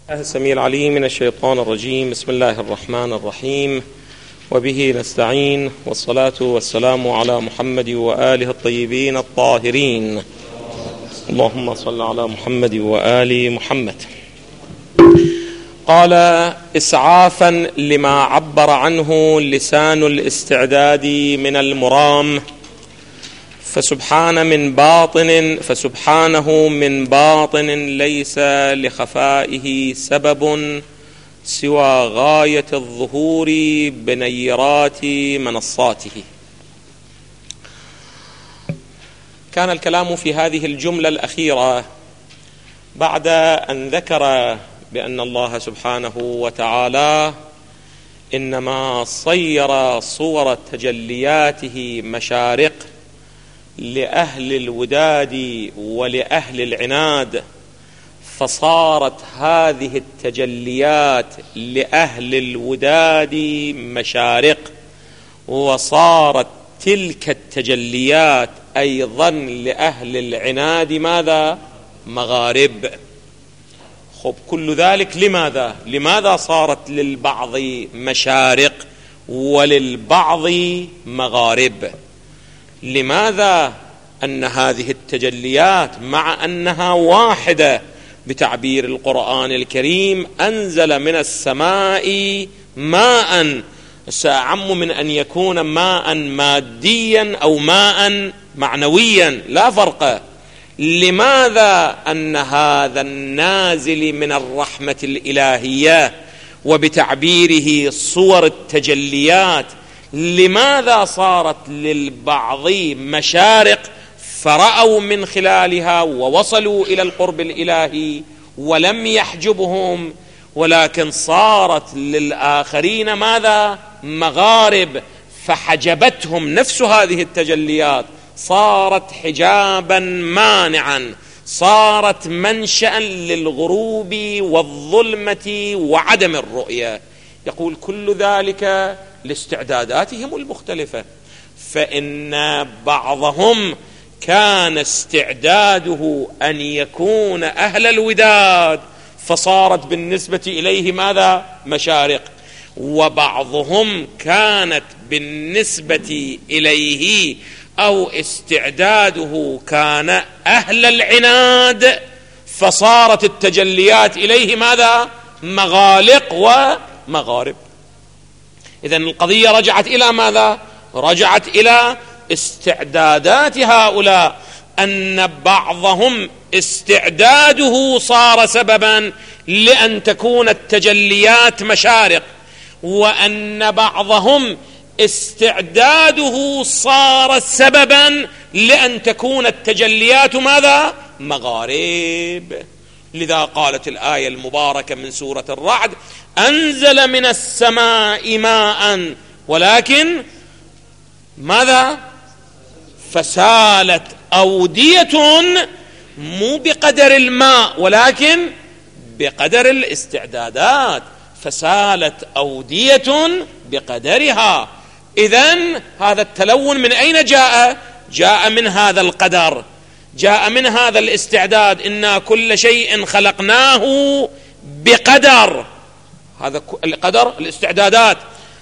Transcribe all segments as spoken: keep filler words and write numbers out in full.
السميع العليم من الشيطان الرجيم. بسم الله الرحمن الرحيم، وبه نستعين، والصلاة والسلام على محمد وآله الطيبين الطاهرين. اللهم صل على محمد وآل محمد. قال: إسعافا لما عبر عنه لسان الاستعداد من المرام، فسبحان من باطن فسبحانه من باطن ليس لخفائه سبب سوى غاية الظهور بنيرات منصاته. كان الكلام في هذه الجملة الأخيرة بعد أن ذكر بأن الله سبحانه وتعالى إنما صير صور تجلياته مشارق لأهل الوداد ولأهل العناد، فصارت هذه التجليات لأهل الوداد مشارق، وصارت تلك التجليات أيضا لأهل العناد ماذا؟ مغارب. خب، كل ذلك لماذا؟ لماذا صارت للبعض مشارق وللبعض مغارب؟ لماذا أن هذه التجليات مع أنها واحدة بتعبير القرآن الكريم أنزل من السماء ماء، سأعم من أن يكون ماء ماديا أو ماء معنويا، لا فرق. لماذا أن هذا النازل من الرحمة الإلهية وبتعبيره صور التجليات لماذا صارت للبعض مشارق فرأوا من خلالها ووصلوا إلى القرب الإلهي ولم يحجبهم، ولكن صارت للآخرين ماذا؟ مغارب، فحجبتهم نفس هذه التجليات، صارت حجابا مانعا، صارت منشأ للغروب والظلمة وعدم الرؤية. يقول كل ذلك لاستعداداتهم المختلفة، فإن بعضهم كان استعداده أن يكون أهل الوداد فصارت بالنسبة إليه ماذا؟ مشارق، وبعضهم كانت بالنسبة إليه أو استعداده كان أهل العناد فصارت التجليات إليه ماذا؟ مغالق ومغارب. إذن القضية رجعت إلى ماذا؟ رجعت إلى استعدادات هؤلاء، أن بعضهم استعداده صار سببا لأن تكون التجليات مشارق، وأن بعضهم استعداده صار سببا لأن تكون التجليات ماذا؟ مغارب. لذا قالت الآية المباركة من سورة الرعد: أنزل من السماء ماء ولكن ماذا؟ فسالت أودية، مو بقدر الماء ولكن بقدر الاستعدادات، فسالت أودية بقدرها. إذن هذا التلون من أين جاء؟ جاء من هذا القدر، جاء من هذا الاستعداد. إنا كل شيء خلقناه بقدر، هذا القدر الاستعدادات،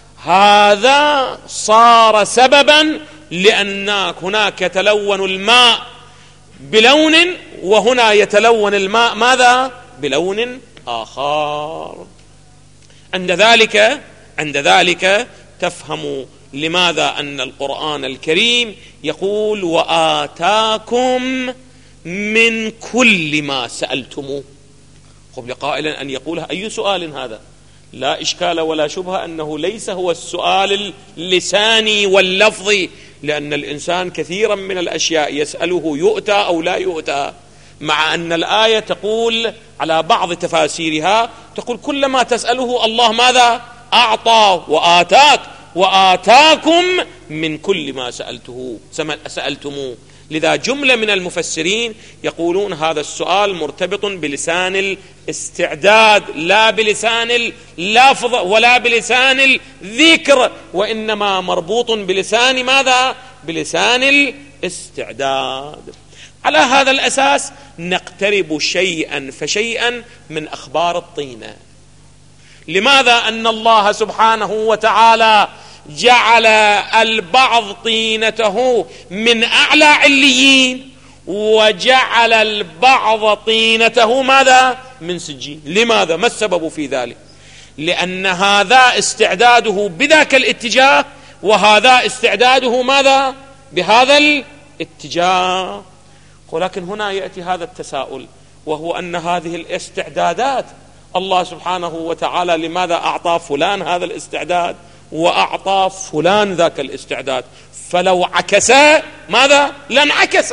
هذا صار سببا لأن هناك يتلون الماء بلون وهنا يتلون الماء ماذا؟ بلون آخر. عند ذلك عند ذلك تفهم لماذا أن القرآن الكريم يقول: وآتاكم من كل ما سألتموه. قبل قائلا أن يقولها أي سؤال هذا؟ لا إشكال ولا شبهة أنه ليس هو السؤال اللساني واللفظي، لأن الإنسان كثيرا من الأشياء يسأله يؤتى أو لا يؤتى، مع أن الآية تقول على بعض تفاسيرها تقول كل ما تسأله الله ماذا؟ أعطى وآتاك، وآتاكم من كل ما سألته سألتموه. لذا جملة من المفسرين يقولون هذا السؤال مرتبط بلسان الاستعداد لا بلسان اللفظ ولا بلسان الذكر، وإنما مربوط بلسان ماذا؟ بلسان الاستعداد. على هذا الأساس نقترب شيئا فشيئا من أخبار الطينة. لماذا؟ أن الله سبحانه وتعالى جعل البعض طينته من أعلى عليين، وجعل البعض طينته ماذا؟ من سجين. لماذا؟ ما السبب في ذلك؟ لأن هذا استعداده بذاك الاتجاه، وهذا استعداده ماذا؟ بهذا الاتجاه. ولكن هنا يأتي هذا التساؤل، وهو أن هذه الاستعدادات الله سبحانه وتعالى لماذا أعطى فلان هذا الاستعداد وأعطى فلان ذاك الاستعداد؟ فلو عكس ماذا؟ لانعكس.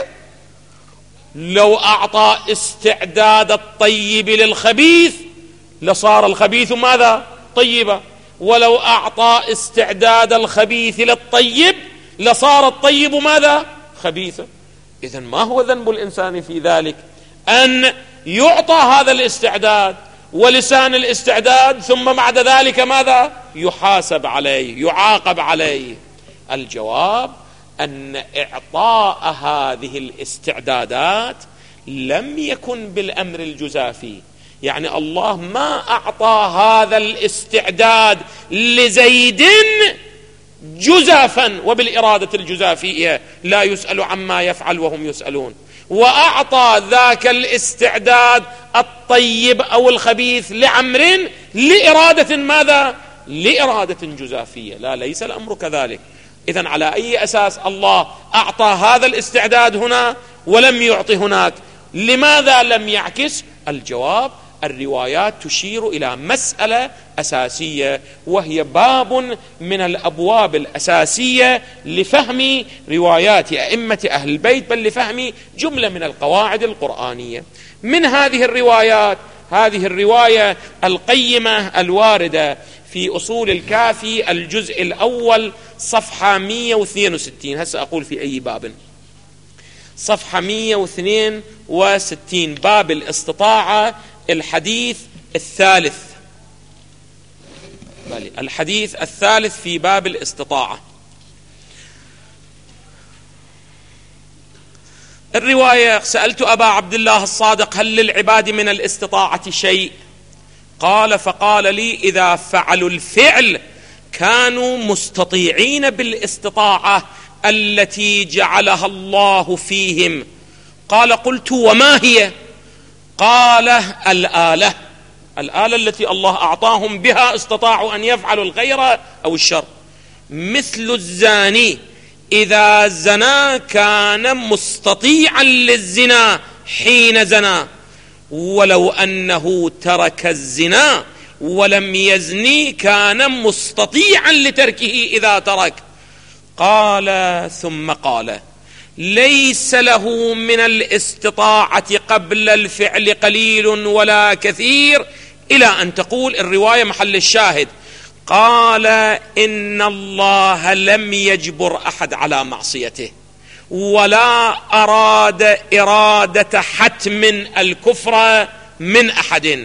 لو أعطى استعداد الطيب للخبيث لصار الخبيث ماذا؟ طيبا. ولو أعطى استعداد الخبيث للطيب لصار الطيب ماذا؟ خبيثا. إذن ما هو ذنب الإنسان في ذلك؟ أن يعطى هذا الاستعداد ولسان الاستعداد، ثم بعد ذلك ماذا؟ يحاسب عليه، يعاقب عليه. الجواب أن إعطاء هذه الاستعدادات لم يكن بالأمر الجزافي. يعني الله ما أعطى هذا الاستعداد لزيد جزافا وبالإرادة الجزافية، لا يسأل عما يفعل وهم يسألون، وأعطى ذاك الاستعداد الطيب أو الخبيث لعمر لإرادة ماذا؟ لإرادة جزافية. لا، ليس الأمر كذلك. إذن على أي أساس الله أعطى هذا الاستعداد هنا ولم يعطي هناك؟ لماذا لم يعكس؟ الجواب: الروايات تشير إلى مسألة أساسية، وهي باب من الأبواب الأساسية لفهم روايات أئمة أهل البيت، بل لفهم جملة من القواعد القرآنية. من هذه الروايات هذه الرواية القيمة الواردة في أصول الكافي الجزء الأول صفحة مئة واثنين وستين. هسه أقول في أي باب؟ صفحة مئة واثنين وستين، باب الاستطاعة، الحديث الثالث. الحديث الثالث في باب الاستطاعة. الرواية: سألت أبا عبد الله الصادق: هل للعباد من الاستطاعة شيء؟ قال: فقال لي: إذا فعلوا الفعل كانوا مستطيعين بالاستطاعة التي جعلها الله فيهم. قال: قلت: وما هي؟ قال: الآلة الآلة التي الله أعطاهم بها استطاعوا أن يفعلوا الخير أو الشر. مثل الزاني إذا زنا كان مستطيعا للزنا حين زنا، ولو أنه ترك الزنا ولم يزني كان مستطيعا لتركه إذا ترك. قال: ثم قال: ليس له من الاستطاعة قبل الفعل قليل ولا كثير، إلى أن تقول الرواية محل الشاهد: قال: إن الله لم يجبر أحد على معصيته، ولا أراد إرادة حتم الكفر من أحد،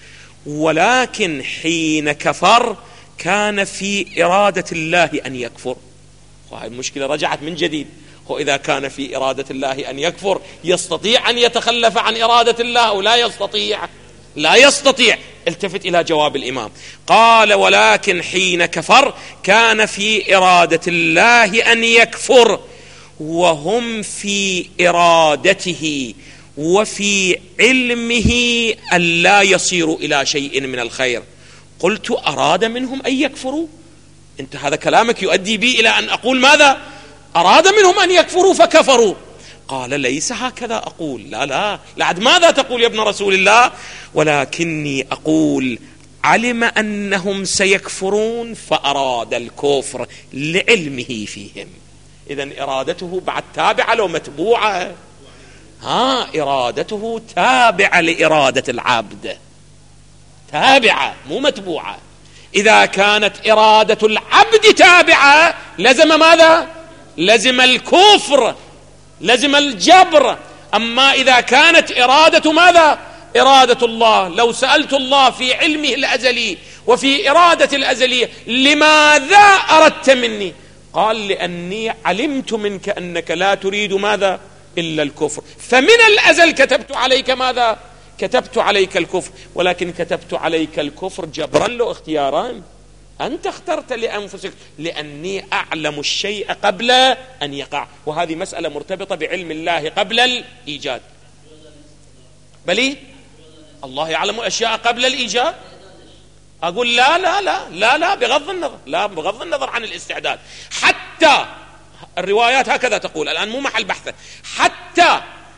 ولكن حين كفر كان في إرادة الله أن يكفر. وهذه المشكلة رجعت من جديد. وإذا كان في إرادة الله أن يكفر يستطيع أن يتخلف عن إرادة الله أو لا يستطيع؟ لا يستطيع. التفت إلى جواب الإمام. قال: ولكن حين كفر كان في إرادة الله أن يكفر، وهم في إرادته وفي علمه أن لا يصيروا إلى شيء من الخير. قلت: أراد منهم أن يكفروا؟ أنت هذا كلامك يؤدي بي إلى أن أقول ماذا؟ أراد منهم أن يكفروا فكفروا. قال: ليس هكذا أقول. لا لا لعد ماذا تقول يا ابن رسول الله؟ ولكني أقول: علم أنهم سيكفرون فأراد الكفر لعلمه فيهم. إذن إرادته بعد تابعة لو متبوعة؟ ها، إرادته تابعة لإرادة العبد، تابعة مو متبوعة. إذا كانت إرادة العبد تابعة لزم ماذا؟ لزم الكفر، لزم الجبر. أما إذا كانت إرادة ماذا؟ إرادة الله. لو سألت الله في علمه الأزلي وفي إرادة الأزلية: لماذا أردت مني؟ قال: لأني علمت منك أنك لا تريد ماذا؟ إلا الكفر. فمن الأزل كتبت عليك ماذا؟ كتبت عليك الكفر، ولكن كتبت عليك الكفر جبرا له اختياران. أنت اخترت لأنفسك، لأني أعلم الشيء قبل أن يقع، وهذه مسألة مرتبطة بعلم الله قبل الإيجاد. بلي الله يعلم الأشياء قبل الإيجاد. أقول لا لا لا لا لا بغض النظر، لا بغض النظر عن الاستعداد، حتى الروايات هكذا تقول، الآن مو محل بحثه، حتى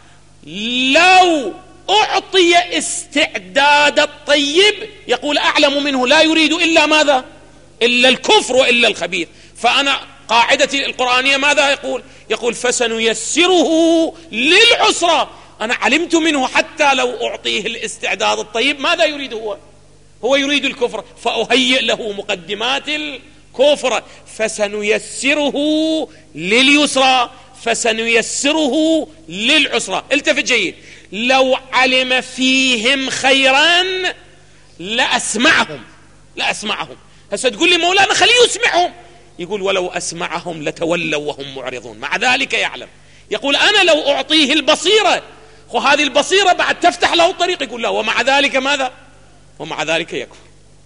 لو أعطي استعداد الطيب يقول أعلم منه، لا يريد إلا ماذا؟ إلا الكفر وإلا الخبيث. فأنا قاعدتي القرآنية ماذا يقول؟ يقول فسنيسره للعسرى. أنا علمت منه حتى لو أعطيه الاستعداد الطيب ماذا يريد هو؟ هو يريد الكفر، فأهيئ له مقدمات الكفر. فسنيسره لليسرى فسنيسره للعسرى. التفت جيد، لو علم فيهم خيرا لأسمعهم لأسمعهم هسه تقول لي مولانا خليه يسمعهم، يقول ولو أسمعهم لتولوا وهم معرضون، مع ذلك يعلم. يقول أنا لو أعطيه البصيرة، وهذه البصيرة بعد تفتح له الطريق، يقول لا، ومع ذلك ماذا؟ ومع ذلك يكفر.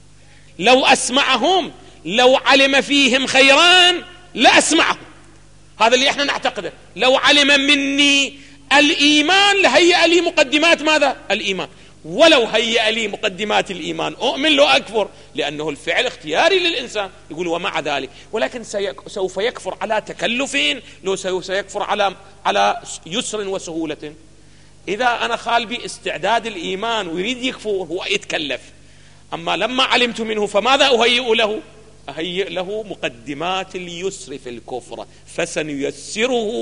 لو أسمعهم، لو علم فيهم خيران لأسمعهم، هذا اللي احنا نعتقده. لو علم مني الإيمان لهيئ لي مقدمات ماذا؟ الإيمان. ولو هيئ لي مقدمات الإيمان أؤمن لو أكفر، لأنه الفعل اختياري للإنسان. يقول ومع ذلك، ولكن سوف يكفر على تكلف، لو سيكفر على على يسر وسهولة. إذا أنا خالبي استعداد الإيمان ويريد يكفر هو يتكلف، أما لما علمت منه فماذا أهيئ له؟ أهيئ له مقدمات اليسر في الكفر، فسنيسره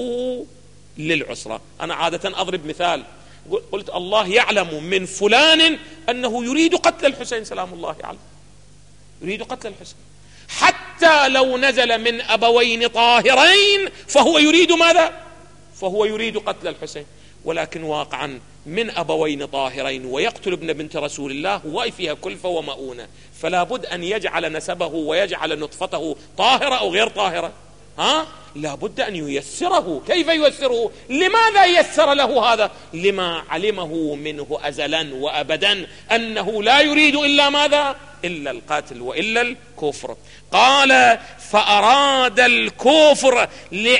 للعسرة. أنا عادة أضرب مثال، قلت الله يعلم من فلان أنه يريد قتل الحسين سلام الله عليه، يريد قتل الحسين، حتى لو نزل من أبوين طاهرين فهو يريد ماذا؟ فهو يريد قتل الحسين. ولكن واقعا من أبوين طاهرين ويقتل ابن بنت رسول الله وفيها كلفة ومؤونة، فلا بد أن يجعل نسبه ويجعل نطفته طاهرة أو غير طاهرة. ها؟ لا بد أن ييسره. كيف ييسره؟ لماذا ييسر له هذا؟ لما علمه منه أزلا وأبدا أنه لا يريد إلا ماذا؟ إلا القتل وإلا الكفر. قال فأراد الكفر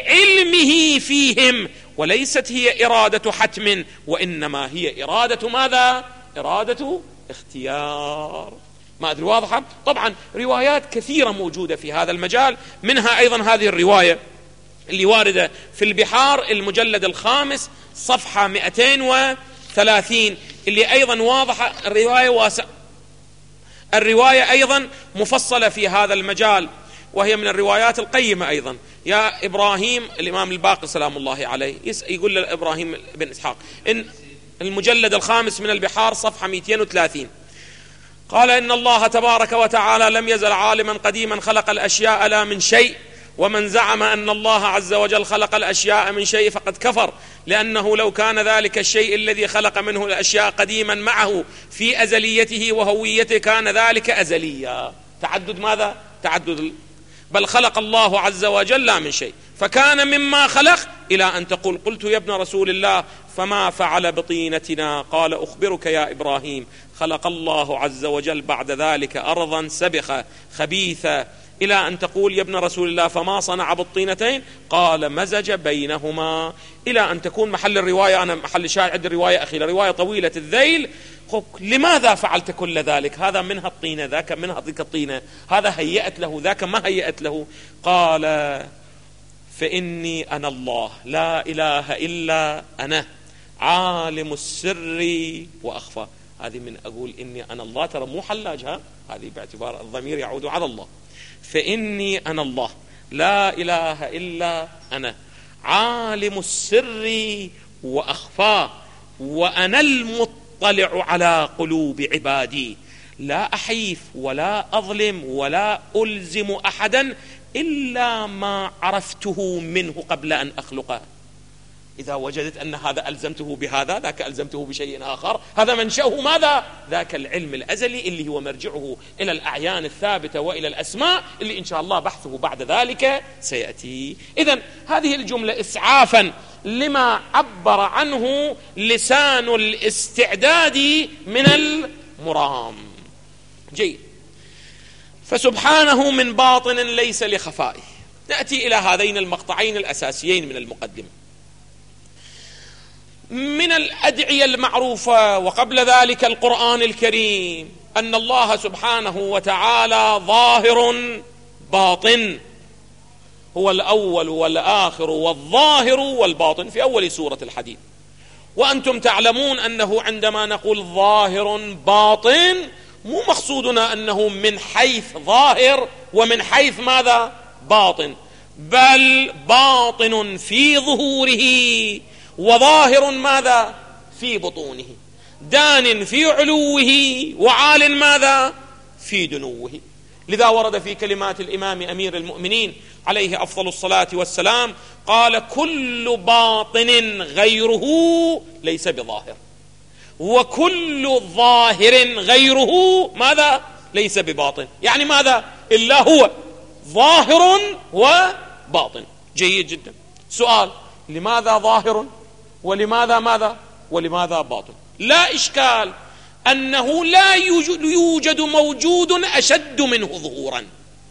لعلمه فيهم، وليست هي إرادة حتم، وإنما هي إرادة ماذا؟ إرادة اختيار. ما أدري واضحة؟ طبعا روايات كثيرة موجودة في هذا المجال، منها أيضا هذه الرواية اللي واردة في البحار المجلد الخامس صفحة مئتين وثلاثين، اللي أيضا واضحة. الرواية واسع، الرواية أيضا مفصلة في هذا المجال، وهي من الروايات القيمة أيضا. يا إبراهيم، الإمام الباقر سلام الله عليه يقول لإبراهيم بن إسحاق، إن المجلد الخامس من البحار صفحة مئتين وثلاثين، قال إن الله تبارك وتعالى لم يزل عالما قديما خلق الأشياء لا من شيء، ومن زعم أن الله عز وجل خلق الأشياء من شيء فقد كفر، لأنه لو كان ذلك الشيء الذي خلق منه الأشياء قديما معه في أزليته وهويته كان ذلك أزليا. تعدد ماذا؟ تعدد. بل خلق الله عز وجل لا من شيء، فكان مما خلق إلى أن تقول قلت يا ابن رسول الله فما فعل بطينتنا؟ قال أخبرك يا إبراهيم، خلق الله عز وجل بعد ذلك أرضا سبخة خبيثة، إلى أن تقول يا ابن رسول الله فما صنع بالطينتين؟ قال مزج بينهما، إلى أن تكون محل الرواية. أنا محل شاهد الرواية أخيرا، رواية طويلة الذيل. لماذا فعلت كل ذلك؟ هذا منها الطينة، ذاك منها ذيك الطينة، هذا هيأت له، ذاك ما هيأت له. قال فإني أنا الله لا إله إلا أنا عالم السر وأخفى. هذه من أقول إني أنا الله، ترى مو حلاجها، هذه باعتبار الضمير يعود على الله. فإني أنا الله لا إله إلا أنا عالم السر وأخفى، وأنا المطلع على قلوب عبادي، لا أحيف ولا أظلم ولا ألزم أحدا إلا ما عرفته منه قبل أن أخلقه. إذا وجدت أن هذا ألزمته بهذا، ذاك ألزمته بشيء آخر، هذا منشأه ماذا؟ ذاك العلم الأزلي اللي هو مرجعه إلى الأعيان الثابتة وإلى الأسماء اللي إن شاء الله بحثه بعد ذلك سيأتي. إذن هذه الجملة إسعافا لما عبر عنه لسان الاستعداد من المرام. جيد. فسبحانه من باطن ليس لخفائه. نأتي إلى هذين المقطعين الأساسيين من المقدمة. من الأدعية المعروفة وقبل ذلك القرآن الكريم أن الله سبحانه وتعالى ظاهر باطن، هو الأول والآخر والظاهر والباطن في أول سورة الحديد. وأنتم تعلمون أنه عندما نقول ظاهر باطن مو مقصودنا أنه من حيث ظاهر ومن حيث ماذا؟ باطن، بل باطن في ظهوره وظاهر ماذا؟ في بطونه، دان في علوه وعال ماذا؟ في دنوه. لذا ورد في كلمات الإمام أمير المؤمنين عليه أفضل الصلاة والسلام قال: كل باطن غيره ليس بظاهر، وكل ظاهر غيره ماذا؟ ليس بباطن. يعني ماذا؟ إلا هو ظاهر وباطن. جيد جدا. سؤال: لماذا ظاهر ولماذا ماذا ولماذا باطن؟ لا إشكال أنه لا يوجد, يوجد موجود أشد منه ظهورا،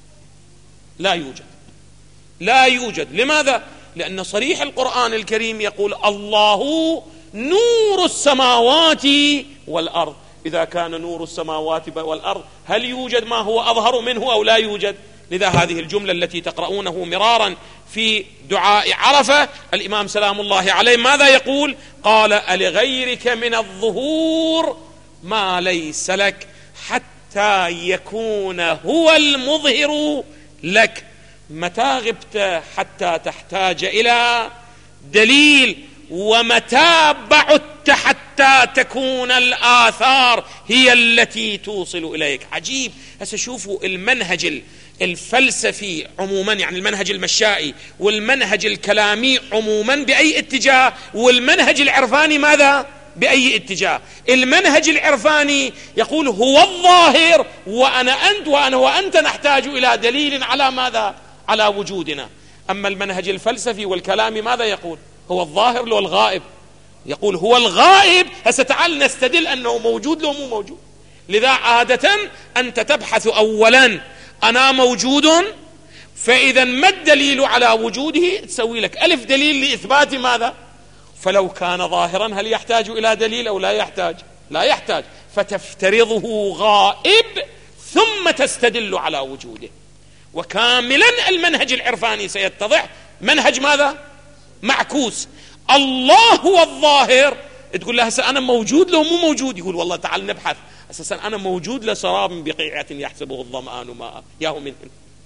لا يوجد، لا يوجد. لماذا؟ لأن صريح القرآن الكريم يقول: الله نور السماوات والأرض. إذا كان نور السماوات والأرض هل يوجد ما هو أظهر منه أو لا يوجد؟ لذا هذه الجملة التي تقرؤونه مرارا في دعاء عرفة الإمام سلام الله عليه ماذا يقول؟ قال: ألغيرك من الظهور ما ليس لك حتى يكون هو المظهر لك. متى غبت حتى تحتاج إلى دليل، ومتى بعدت حتى تكون الآثار هي التي توصل إليك. عجيب. هسه شوفوا المنهج الفلسفي عموما، يعني المنهج المشائي والمنهج الكلامي عموما بأي اتجاه، والمنهج العرفاني ماذا؟ بأي اتجاه. المنهج العرفاني يقول هو الظاهر، وأنا أنت وأنا وأنت نحتاج إلى دليل على ماذا؟ على وجودنا. أما المنهج الفلسفي والكلامي ماذا يقول؟ هو الظاهر لو الغائب؟ يقول هو الغائب. هسه تعال نستدل أنه موجود لو مو موجود. لذا عادة أنت تبحث أولا أنا موجود، فإذا ما الدليل على وجوده؟ تسوي لك ألف دليل لإثبات ماذا؟ فلو كان ظاهرا هل يحتاج إلى دليل أو لا يحتاج؟ لا يحتاج. فتفترضه غائب ثم تستدل على وجوده. وكاملا المنهج العرفاني سيتضح منهج ماذا؟ معكوس. الله هو الظاهر، تقول له هسه أنا موجود لو مو موجود؟ يقول والله تعال نبحث. أساسا أنا موجود لسراب بقيعة يحسبه الظمآن ماء ياهو من.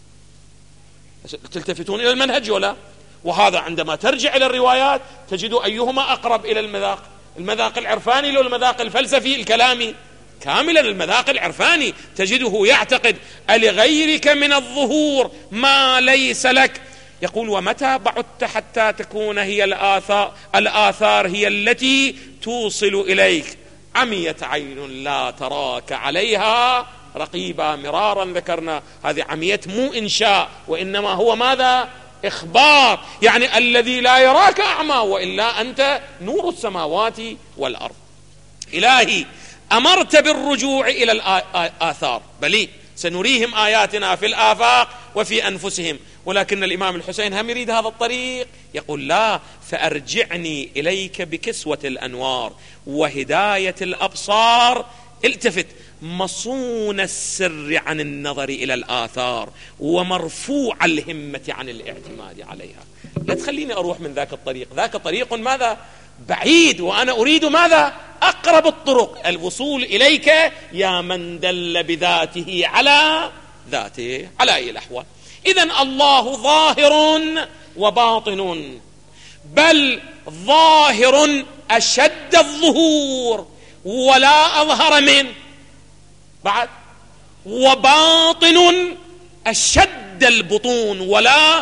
تلتفتون إلى المنهج ولا؟ وهذا عندما ترجع إلى الروايات تجد أيهما أقرب إلى المذاق، المذاق العرفاني لو المذاق الفلسفي الكلامي؟ كاملا المذاق العرفاني تجده يعتقد ألغيرك من الظهور ما ليس لك. يقول ومتى بعدت حتى تكون هي الآثار, الآثار هي التي توصل إليك. عميت عين لا تراك عليها رقيبا. مرارا ذكرنا هذه عميت مو إنشاء، وإنما هو ماذا؟ إخبار. يعني الذي لا يراك أعمى، وإلا أنت نور السماوات والأرض. إلهي أمرت بالرجوع إلى الآثار، بلي سنريهم آياتنا في الآفاق وفي أنفسهم. ولكن الإمام الحسين هم يريد هذا الطريق، يقول لا، فأرجعني إليك بكسوة الأنوار وهداية الأبصار. التفت، مصون السر عن النظر إلى الآثار ومرفوع الهمة عن الاعتماد عليها. لا تخليني أروح من ذاك الطريق، ذاك طريق ماذا؟ بعيد، وأنا أريد ماذا؟ أقرب الطرق، الوصول إليك يا من دل بذاته على ذاته على أي الأحوال. إذن الله ظاهر وباطن، بل ظاهر أشد الظهور ولا أظهر منه بعد، وباطن أشد البطون ولا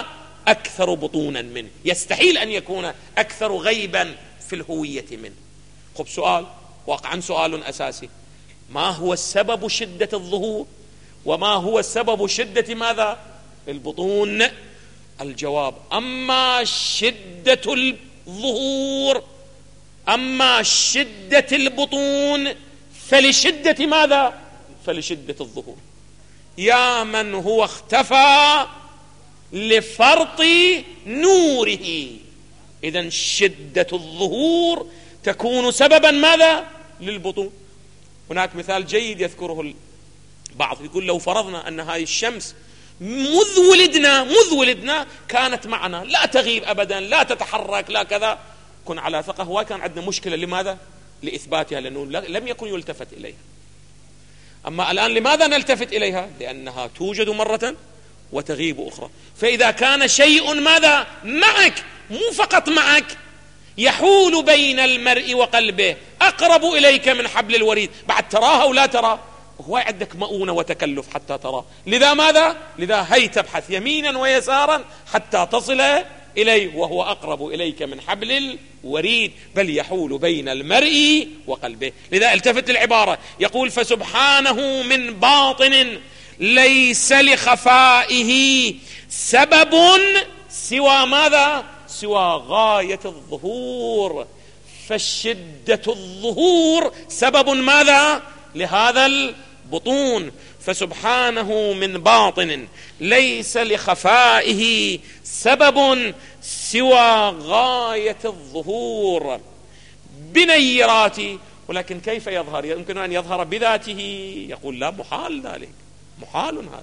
أكثر بطونا منه، يستحيل أن يكون أكثر غيبا في الهوية منه. خب سؤال، واقعا سؤال أساسي، ما هو السبب شدة الظهور وما هو السبب شدة ماذا؟ البطون. الجواب: أما شدة الظهور أما شدة البطون فلشدة ماذا؟ فلشدة الظهور. يا من هو اختفى لفرط نوره، إذن شدة الظهور تكون سببا ماذا؟ للبطون. هناك مثال جيد يذكره البعض، يقول لو فرضنا أن هذه الشمس مذ ولدنا مذ ولدنا كانت معنا، لا تغيب أبدا، لا تتحرك، لا كذا، كن على ثقة. هو كان عندنا مشكلة، لماذا؟ لإثباتها، لأنه لم يكن يلتفت إليها. أما الآن لماذا نلتفت إليها؟ لأنها توجد مرة وتغيب أخرى. فإذا كان شيء ماذا؟ معك، مو فقط معك، يحول بين المرء وقلبه، أقرب إليك من حبل الوريد، بعد تراها ولا ترى، هو عندك مؤونة وتكلف حتى ترى. لذا ماذا؟ لذا هي تبحث يمينا ويسارا حتى تصل إليه، وهو أقرب إليك من حبل الوريد، بل يحول بين المرء وقلبه. لذا التفت العبارة، يقول: فسبحانه من باطن ليس لخفائه سبب سوى ماذا؟ سوى غاية الظهور. فالشدة الظهور سبب ماذا؟ لهذا البطون. فسبحانه من باطن ليس لخفائه سبب سوى غاية الظهور بنيرات. ولكن كيف يظهر؟ يمكن أن يظهر بذاته. يقول: لا، محال ذلك، محال. هذا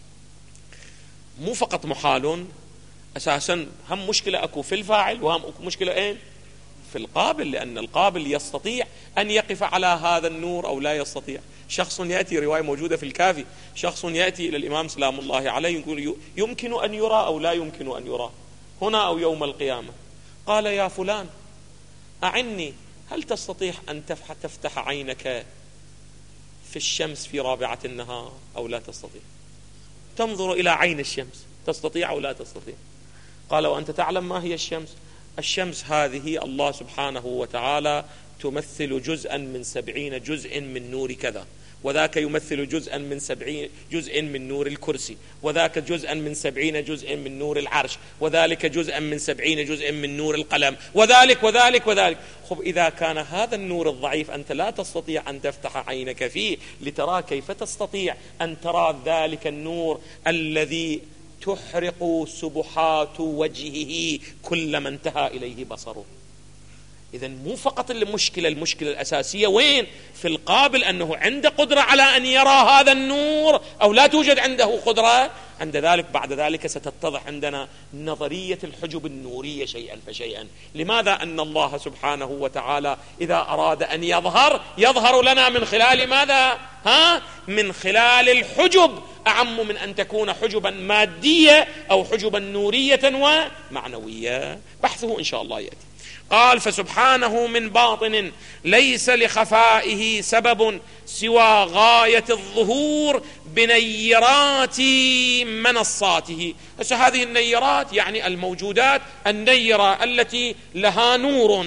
مو فقط محال، أساسا هم مشكلة أكو في الفاعل، وهم أكو مشكلة أين؟ في القابل، لأن القابل يستطيع أن يقف على هذا النور أو لا يستطيع. شخص يأتي، رواية موجودة في الكافي، شخص يأتي إلى الإمام سلام الله عليه يقول: يمكن أن يرى أو لا يمكن أن يرى هنا أو يوم القيامة. قال: يا فلان أعني، هل تستطيع أن تفتح عينك في الشمس في رابعة النهار أو لا تستطيع؟ تنظر إلى عين الشمس، تستطيع أو لا تستطيع؟ قال: وأنت تعلم ما هي الشمس؟ الشمس هذه الله سبحانه وتعالى تمثل جزءا من سبعين جزء من نور كذا، وذاك يمثل جزءا من سبعين جزء من نور الكرسي، وذاك جزءا من سبعين جزء من نور العرش، وذلك جزءا من سبعين جزء من نور القلم، وذلك وذلك وذلك. خب إذا كان هذا النور الضعيف أنت لا تستطيع أن تفتح عينك فيه لترى، كيف تستطيع أن ترى ذلك النور الذي تحرق سبحات وجهه كلما انتهى إليه بصره؟ إذن مو فقط المشكلة، المشكلة الأساسية وين؟ في القابل، أنه عنده قدرة على أن يرى هذا النور أو لا توجد عنده قدرة. عند ذلك بعد ذلك ستتضح عندنا نظرية الحجب النورية شيئا فشيئا. لماذا؟ أن الله سبحانه وتعالى إذا أراد أن يظهر يظهر لنا من خلال ماذا؟ ها؟ من خلال الحجب، أعم من أن تكون حجبا مادية أو حجبا نورية ومعنوية. بحثه إن شاء الله يأتي. قال: فسبحانه من باطن ليس لخفائه سبب سوى غاية الظهور بنيرات منصاته. هذه النيرات يعني الموجودات، النيرة التي لها نور.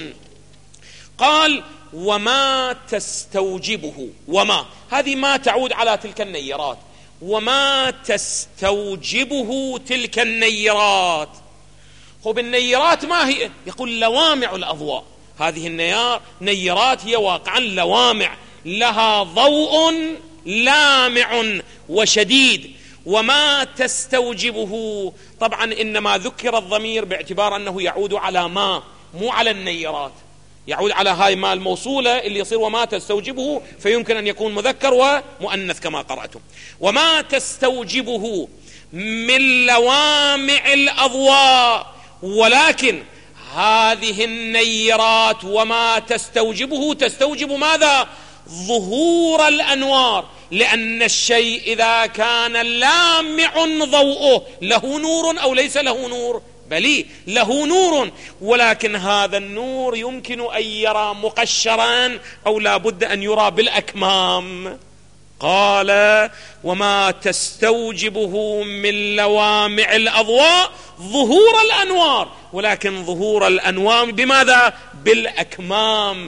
قال: وما تستوجبه، وما هذه ما تعود على تلك النيرات، وما تستوجبه تلك النيرات. خب النيرات ما هي؟ يقول: لوامع الأضواء. هذه النيار نيرات هي واقعا لوامع، لها ضوء لامع وشديد. وما تستوجبه، طبعا إنما ذكر الضمير باعتبار أنه يعود على ما، مو على النيرات، يعود على هاي ما الموصولة اللي يصير وما تستوجبه، فيمكن أن يكون مذكر ومؤنث كما قرأتم. وما تستوجبه من لوامع الأضواء، ولكن هذه النيرات وما تستوجبه تستوجب ماذا؟ ظهور الأنوار، لأن الشيء إذا كان لامع ضوءه له نور أو ليس له نور؟ بلي له نور، ولكن هذا النور يمكن أن يرى مقشرا أو لا بد أن يرى بالأكمام. قال وما تستوجبه من لوامع الأضواء ظهور الأنوار، ولكن ظهور الأنوار بماذا؟ بالأكمام.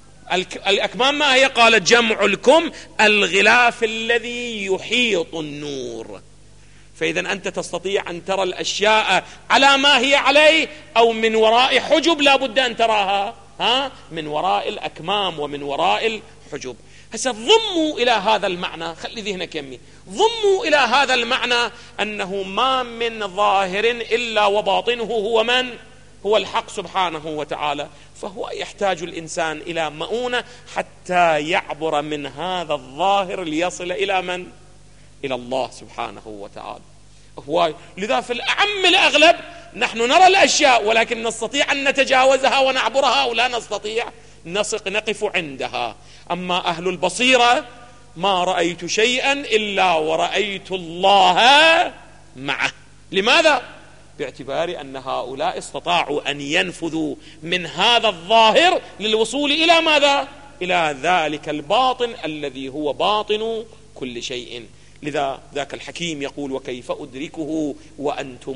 الأكمام ما هي؟ قال جمع الكم الغلاف الذي يحيط النور. فإذا أنت تستطيع أن ترى الأشياء على ما هي عليه أو من وراء حجب لا بد أن تراها ها من وراء الأكمام ومن وراء الحجب. هسه ضموا إلى هذا المعنى، خلي ذهنك يمي، ضموا إلى هذا المعنى أنه ما من ظاهر إلا وباطنه هو من؟ هو الحق سبحانه وتعالى. فهو يحتاج الإنسان إلى مؤونة حتى يعبر من هذا الظاهر ليصل إلى من؟ إلى الله سبحانه وتعالى. هو لذا في الأعم الأغلب نحن نرى الأشياء ولكن نستطيع أن نتجاوزها ونعبرها أو لا نستطيع، نصق نقف عندها. أما أهل البصيرة ما رأيت شيئا إلا ورأيت الله معه. لماذا؟ باعتبار أن هؤلاء استطاعوا أن ينفذوا من هذا الظاهر للوصول إلى ماذا؟ إلى ذلك الباطن الذي هو باطن كل شيء. لذا ذاك الحكيم يقول وكيف أدركه وأنتم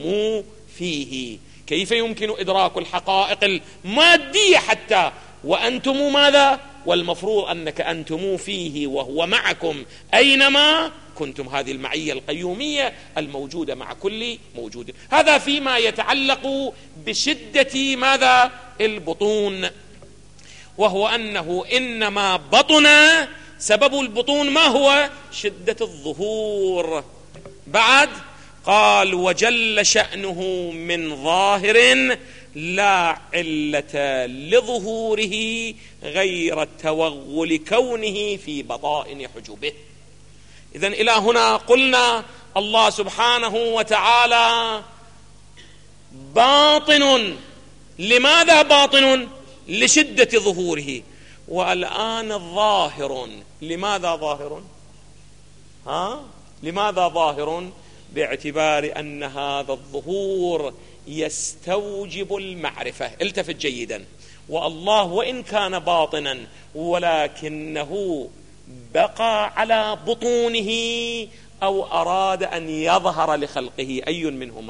فيه؟ كيف يمكن إدراك الحقائق المادية حتى وأنتم ماذا؟ والمفروض أنك أنتم فيه وهو معكم أينما كنتم. هذه المعية القيومية الموجودة مع كل موجود. هذا فيما يتعلق بشدة ماذا؟ البطون، وهو أنه إنما بطن، سبب البطون ما هو؟ شدة الظهور. بعد قال وجل شأنه من ظاهر لا علة لظهوره غير التوغل كونه في بطائن حجبه. إذن إلى هنا قلنا الله سبحانه وتعالى باطن. لماذا باطن؟ لشدة ظهوره. والآن ظاهر. لماذا ظاهر؟ ها؟ لماذا ظاهر؟ باعتبار أن هذا الظهور يستوجب المعرفة. التفت جيدا. والله وإن كان باطنا ولكنه بقى على بطونه أو أراد أن يظهر لخلقه. أي منهما؟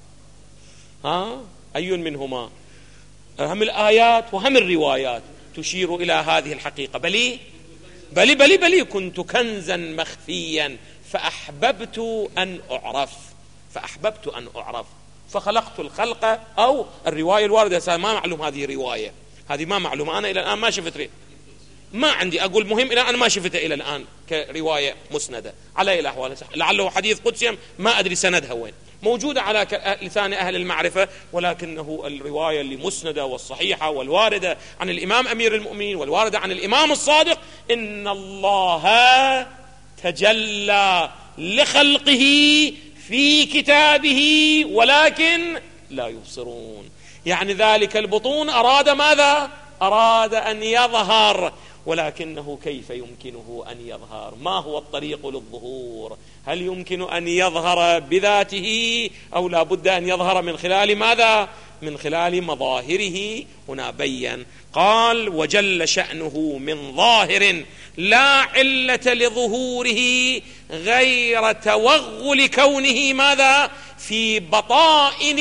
ها؟ أي منهما؟ هم الآيات وهم الروايات تشير إلى هذه الحقيقة. بلي بلي بلي بلي كنت كنزا مخفيا فأحببت أن أعرف فأحببت أن أعرف فخلقت الخلق. أو الرواية الواردة ما معلوم هذه رواية، هذه ما معلومة، أنا إلى الآن ما شفت ري. ما عندي أقول مهم إلى أنا ما شفته إلى الآن كرواية مسندة على الأحوال. لعله حديث قدسي ما أدري سندها وين، موجودة على لسان أهل المعرفة، ولكنه الرواية اللي مسندة والصحيحة والواردة عن الإمام أمير المؤمنين والواردة عن الإمام الصادق إن الله تجلى لخلقه في كتابه ولكن لا يبصرون. يعني ذلك البطون أراد ماذا؟ أراد أن يظهر، ولكنه كيف يمكنه أن يظهر؟ ما هو الطريق للظهور؟ هل يمكن أن يظهر بذاته أو لا بد أن يظهر من خلال ماذا؟ من خلال مظاهره. هنا بين قال وجل شأنه من ظاهر لا علة لظهوره غير توغل كونه ماذا؟ في بطائن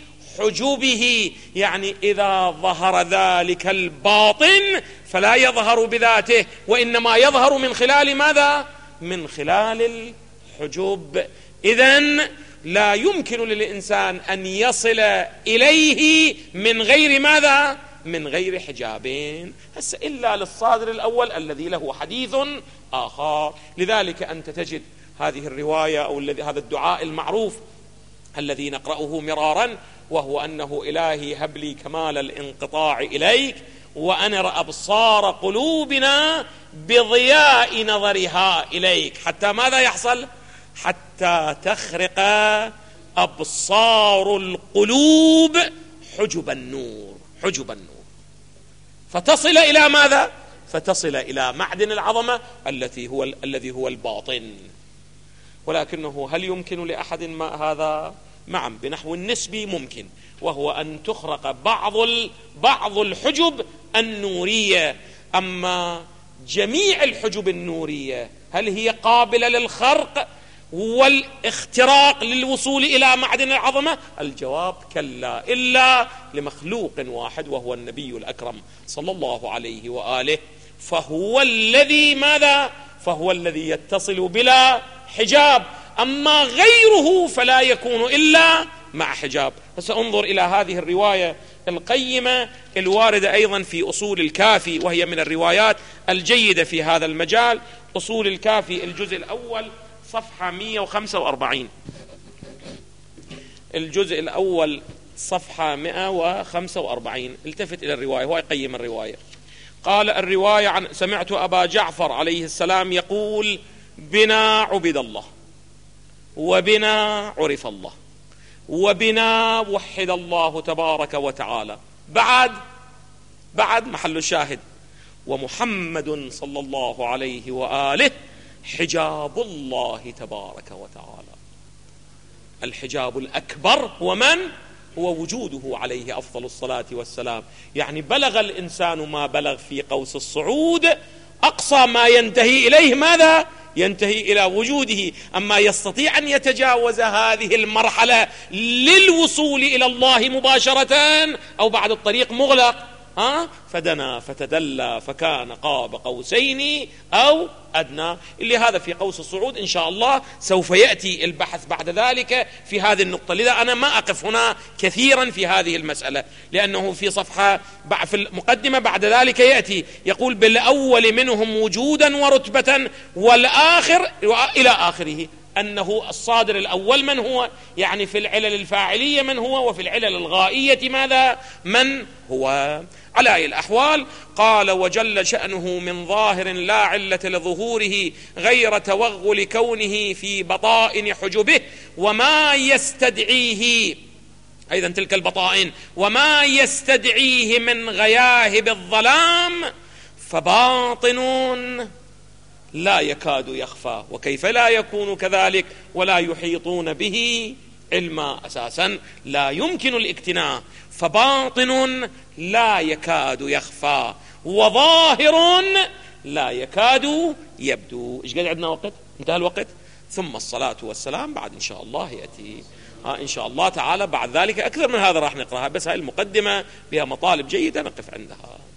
حجوبه. يعني إذا ظهر ذلك الباطن فلا يظهر بذاته وإنما يظهر من خلال ماذا؟ من خلال الحجوب. إذن لا يمكن للإنسان أن يصل إليه من غير ماذا؟ من غير حجابين. هسه إلا للصادر الأول الذي له حديث آخر. لذلك أنت تجد هذه الرواية أو الذي هذا الدعاء المعروف الذي نقرأه مرارا، وهو أنه إلهي هب لي كمال الانقطاع إليك وأنر أبصار قلوبنا بضياء نظرها إليك. حتى ماذا يحصل؟ حتى تخرق أبصار القلوب حجب النور، حجب النور، فتصل إلى ماذا؟ فتصل إلى معدن العظمة التي هو الذي هو الباطن. ولكنه هل يمكن لأحد ما هذا؟ نعم بنحو النسبي ممكن، وهو أن تخرق بعض بعض الحجب النورية. أما جميع الحجب النورية هل هي قابلة للخرق والاختراق للوصول إلى معدن العظمة؟ الجواب كلا، إلا لمخلوق واحد وهو النبي الأكرم صلى الله عليه وآله، فهو الذي ماذا؟ فهو الذي يتصل بلا حجاب، أما غيره فلا يكون إلا مع حجاب. فسأنظر إلى هذه الرواية القيمة الواردة أيضا في أصول الكافي، وهي من الروايات الجيدة في هذا المجال. أصول الكافي الجزء الأول صفحة مئة وخمسة وأربعين، الجزء الأول صفحة مئة وخمسة وأربعين. التفت إلى الرواية، هو يقيم الرواية. قال الرواية عن سمعت أبا جعفر عليه السلام يقول: بنا عبد الله، وبنا عرف الله، وبنا وحد الله تبارك وتعالى. بعد بعد محل الشاهد: ومحمد صلى الله عليه وآله حجاب الله تبارك وتعالى. الحجاب الأكبر هو من؟ هو وجوده عليه أفضل الصلاة والسلام. يعني بلغ الإنسان ما بلغ في قوس الصعود، أقصى ما ينتهي إليه ماذا؟ ينتهي إلى وجوده. أما يستطيع أن يتجاوز هذه المرحلة للوصول إلى الله مباشرة أو بعد الطريق مغلق؟ ها؟ فدنا فتدلى فكان قاب قوسين أو أدنى. اللي هذا في قوس الصعود. إن شاء الله سوف يأتي البحث بعد ذلك في هذه النقطة، لذا أنا ما أقف هنا كثيرا في هذه المسألة، لأنه في صفحة في المقدمة بعد ذلك يأتي يقول: بالأول منهم وجودا ورتبة والآخر إلى آخره. أنه الصادر الأول من هو؟ يعني في العلل الفاعلية من هو، وفي العلل الغائية ماذا؟ من هو؟ على أي الأحوال قال: وجل شأنه من ظاهر لا علة لظهوره غير توغل كونه في بطائن حجبه وما يستدعيه، أيضا تلك البطائن، وما يستدعيه من غياهب الظلام فباطن لا يكاد يخفى. وكيف لا يكون كذلك ولا يحيطون به علما؟ أساسا لا يمكن الاكتناء. فباطن لا يكاد يخفى، وظاهر لا يكاد يبدو. إيش قد عندنا وقت؟ انتهى الوقت. ثم الصلاة والسلام بعد إن شاء الله يأتي آه إن شاء الله تعالى. بعد ذلك أكثر من هذا راح نقرأها، بس هاي المقدمة بها مطالب جيدة نقف عندها.